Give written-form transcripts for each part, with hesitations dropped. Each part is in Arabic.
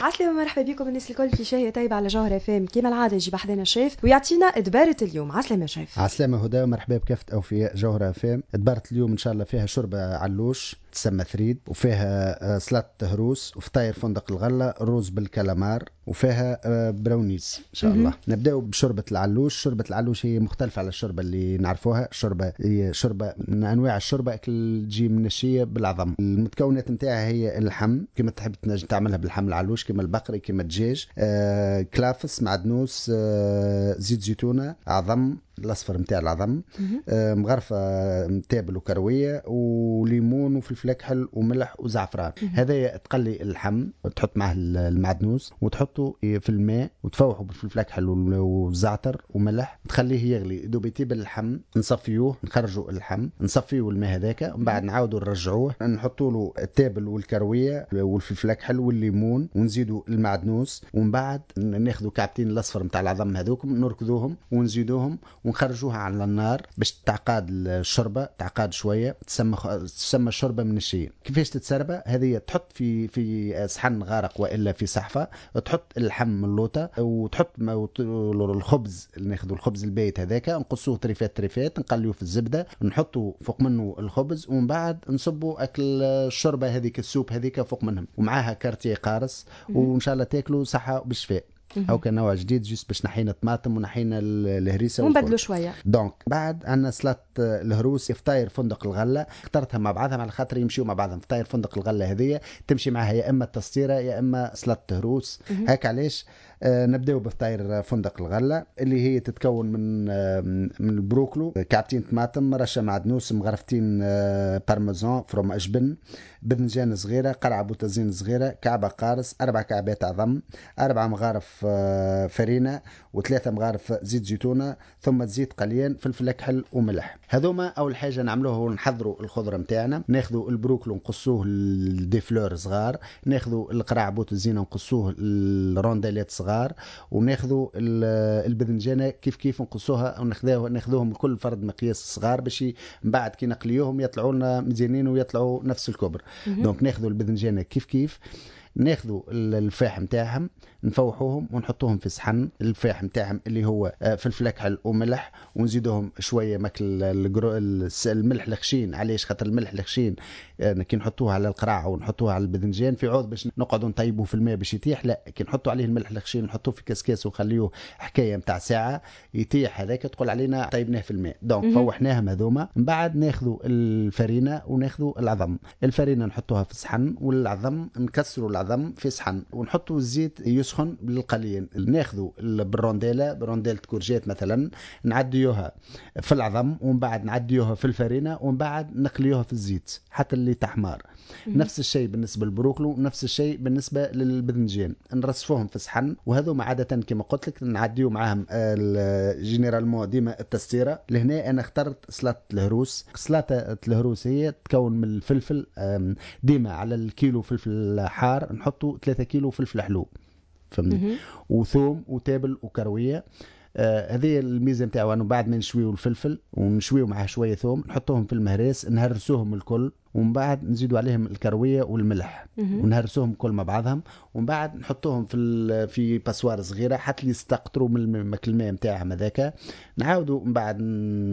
عسلامة مرحبا بكم الناس الكل في شاهية طيبة على جوهرة فام كيما العادة يجي بحذنا الشيف ويعطينا إدبارة اليوم. عسلامة شيف. عسلامة هدى ومرحبا بكافة أوفياء جوهرة فام. إدبارة اليوم إن شاء الله فيها شوربة علوش تسمى ثريد، وفيها سلطة هروس وفطاير فندق الغلة، روز بالكالامار، وفيها براونيز إن شاء الله. نبدأ بشوربة العلوش. شوربة العلوش هي مختلفة على الشوربة اللي نعرفوها. الشوربة هي شوربة من أنواع الشوربة تجي منشية بالعظم. المتكونات نتاعها هي اللحم، كما تحب تنجم تعملها باللحم العلوش، كما البقري كما الدجاج، كلافس، معدنوس، زيت زيتونة، عظم الاصفر نتاع العظم، مغرفه متابل وكرويه وليمون وفلفل اكحل وملح وزعفران. هذا تقلي اللحم وتحط معه المعدنوس وتحطه في الماء وتفوحه بالفلفل اكحل والزعتر وملح، تخليه يغلي دوب يطيب اللحم، نصفيوه، نخرجوا اللحم، نصفيوه الماء هذاك، ومن بعد نعاودوا نرجعوه، نحطوا له التابل والكرويه والفلفل اكحل والليمون، ونزيدوا المعدنوس، ومن بعد ناخذوا كعبتين الاصفر نتاع العظم هذوكم نركضوهم ونزيدوهم ونخرجوها على النار باش تعقاد الشوربه، تعقاد شويه، تسمى الشوربه من الشيء. كيفاش تتسربه؟ هذه تحط في صحن غارق والا في صحفه، تحط اللحم من اللوطه وتحط الخبز، ناخذ الخبز البايت هذاك نقصوه طريفات نقليوه في الزبده، نحطوا فوق منه الخبز، ومن بعد نصبوا اكل الشوربه هذيك، السوب هذيك فوق منهم، ومعاها كارتيه قارص، وان شاء الله تاكلوا صحه بالشفاء. او كان نوع جديد جيست باش نحينا الطماطم ونحينا الهريسه ونبدلوا شويه. دونك بعد عندنا سلطه الهروس، فطاير فندق الغله، اخترتها مع بعضها على خاطر يمشيوا مع بعضهم. فطاير فندق الغله هذه تمشي معها يا اما التسطيره يا اما سلطه هروس. هاك علاش نبداو بفطاير فندق الغله اللي هي تتكون من البروكلو، كعبتين طماطم، رشه معدنوس، مغرفتين بارميزان، فروماج بن، باذنجان صغيره، قرعه بوتازين صغيره، كعبه قارص، 4 كعبات عظم، 4 مغارف فرينه، و3 مغارف زيت زيتونه، ثم زيت قليل، فلفل اكحل وملح. هذوما اول حاجه نعملوه هو نحضروا الخضره نتاعنا. ناخذوا البروكلو نقصوه دي فلور صغار، ناخذوا القرع بوتازين نقصوه الرونديلات صغار، وناخذوا الباذنجانه كيف نقصوها وناخذوهم كل فرد مقياس صغار باش من بعد كي نقليوهم يطلعوا لنا مزيانين ويطلعوا نفس الكبر. دونك ناخذوا الباذنجانه كيف ناخذوا الفاح نتاعهم نفوحوهم ونحطوهم في صحن. الفاح نتاعهم اللي هو فلفل اكحل وملح، ونزيدوهم شويه ماكل الملح الخشين. علاش؟ خاطر الملح الخشين كي نحطوه على القراع ونحطوه على الباذنجان في عوض باش نقعدوا نطيبوه في الماء باش يطيح، لا، كي نحطوا عليه الملح الخشين نحطوه في كاسكاس ونخليوه حكايه نتاع ساعه يطيح، هذاك تقول علينا طيبناه في الماء. دونك فوحناهم هذوما، من بعد ناخذوا الفرينه وناخذوا العظم. الفرينه نحطوها في صحن، والعظم نكسروا العظم في صحن ونحطوا الزيت يسخن بالقليل. ناخذوا برونديله كورجيت مثلا، نعديوها في العظم، ومن بعد نعديوها في الفرينه، ومن بعد نقليوها في الزيت حتى اللي تحمار. نفس الشيء بالنسبه للبروكلو، نفس الشيء بالنسبه للبذنجان، نرصفوهم في صحن. وهذو عاده كما قلت لك نعديو معاهم جينيرالمون ديما التستيره. لهنا انا اخترت سلطه الهروس. سلطه الهروس هي تكون من الفلفل، ديما على الكيلو فلفل حار نحطوا 3 كيلو فلفل حلو، فهمني، وثوم وتابل وكرويه. هذه الميزه نتاعو انه بعد ما نشويو الفلفل ونشويو معاه شويه ثوم نحطوهم في المهراس، نهرسوهم الكل، ومن بعد نزيدوا عليهم الكرويه والملح ونهرسوهم كل مع بعضهم، ومن بعد نحطوهم في باسوار صغيره حتى يستقطروا من الماء نتاعهم هذاك. نعاودوا من بعد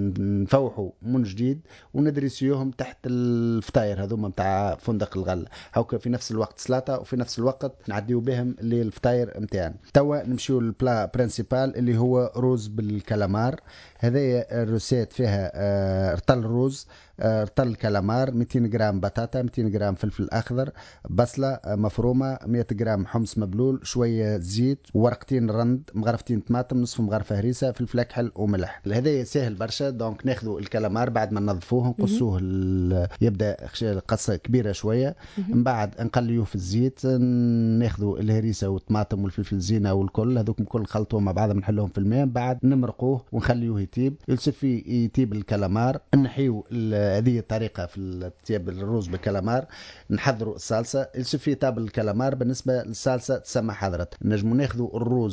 نفوحوا من جديد وندرسيوهم تحت الفطاير هذوما نتاع فندق الغله. هاكا في نفس الوقت سلطه وفي نفس الوقت نعديو بهم للفطاير نتاعنا. توا نمشيو للبلا برينسيبال اللي هو روز بالكالامار. هذه الروسيت فيها رطل روز، رطل كالامار، 200 جرام بطاطا، 200 جرام فلفل أخضر، بصلة مفرومة، 100 جرام حمص مبلول، شوية زيت، ورقتين رند، مغرفتين طماطم، نصف مغرفة هريسة، فلفل أكحل وملح. هذا سهل برشا. دونك ناخذوا الكالامار بعد ما ننظفوه نقصوه يبدأ قصة كبيرة شوية، من بعد نقليوه في الزيت. ناخذوا الهريسة والطماطم والفلفل الزينة والكل هذوك كل خلطوهم مع بعض، نحلوهم في الماء، بعد نمرقوه ونخليوه يطيب. يلصفي يطيب الكالامار، نحيو هذه الطريقة في طياب الرز بالكالامار. نحضروا الصلصة. يلصفي طاب الكالامار. بالنسبة للصلصة تسمى حضرت، نجمو ناخذوا الروز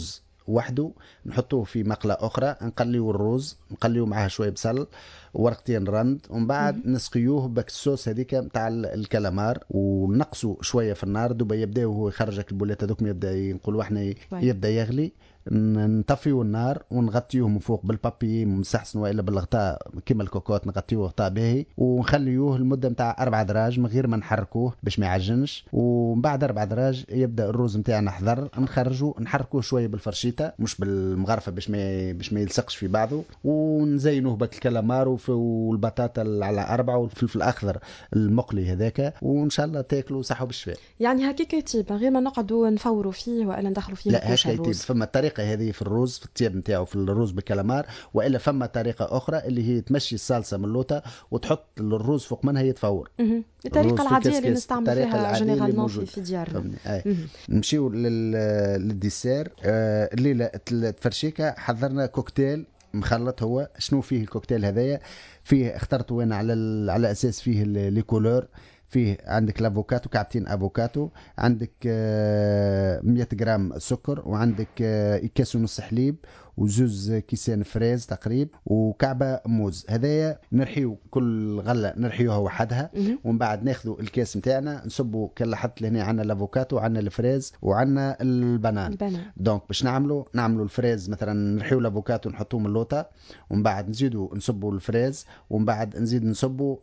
وحده، نحطوه في مقلة أخرى، نقليو الروز، نقليو معاه شوية بصل ورقتين رند، ومن بعد نسقيوه بالصوص هذيك نتاع الكلامار، ونقصوا شويه في النار دوبا يبدا هو يخرجك البولات هذوك، يبدا نقولوا احنا يبدا يغلي، نطفيو النار ونغطيوه من فوق بالبابي مستحسن، والا بالغطاء كيما الكوكوت نغطيوه غطاء باهي، ونخليوه المده نتاع 4 دراج من غير ما نحركوه باش ما يعجنش. ومن بعد 4 دراج يبدا الروز نتاعنا حضر، نخرجوا نحركوه شويه بالفرشيطه مش بالمغرفه باش ما يلصقش في بعضه، ونزينوه بالكلامار والبطاطا على 4 والفلفل الاخضر المقلي هذاك، وان شاء الله تاكلوا صحوا بالشفاء. يعني هكاك يطيب من غير ما نقعدوا نفوروا فيه والا ندخلوا فيه لا هكاش هكا يطيب. الروز؟ فما الطريقه هذه في الروز، في الطياب نتاعو في الروز بالكلامار، والا فما طريقه اخرى اللي هي تمشي الصلصه من اللوطه وتحط الروز فوق منها يتفور. الطريقه العاديه اللي نستعمل الطريقه فيها العاديه اللي جينيرالمون موجوده في ديارنا. نمشيو للديسير. الليله التفرشيكه حضرنا كوكتيل مخلط. هو شنو فيه الكوكتيل هذايا؟ فيه اخترت وين على اساس فيه لي كولور. فيه عندك الافوكاتو، كعبتين افوكاتو، عندك 100 جرام سكر، وعندك كاس ونص حليب، وزوز كيسان فريز تقريب، وكعبة موز. هذايا نرحيو كل غلة نرحيوها وحدها، ومن بعد ناخذوا الكاس متاعنا نصبوا كلا حط لهنا عنا الافوكاتو، عنا الفريز، وعنا البنان. دونك باش نعملوا الفريز مثلا نرحيو الافوكاتو نحطوه من اللوطة، ومن بعد نزيدوا نصبوا الفريز، ومن بعد نزيد نصبوا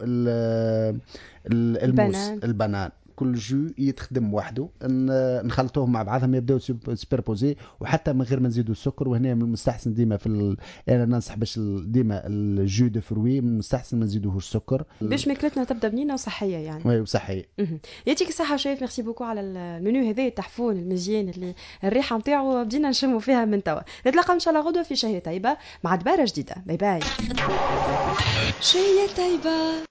الموز البنان. كل جو يتخدم وحده، نخلطوهم مع بعضهم يبداو سوبربوزي، وحتى من غير ما نزيدوا السكر. وهنا من المستحسن ديما انا ننصح باش ديما الجو دو فروي من المستحسن ما نزيدوهوش السكر باش ماكلتنا تبدا بنينه وصحيه يعني. وي وصحيه. يعطيك الصحه شيف، ميرسي بوكو على المنيو هذا التحفون المزيان اللي الريحه نتاعو بدينا نشموا فيها من توا. نتلاقى ان شاء الله غدوه في شهيه طيبه مع دباره جديده. باي باي. شهيه طيبه.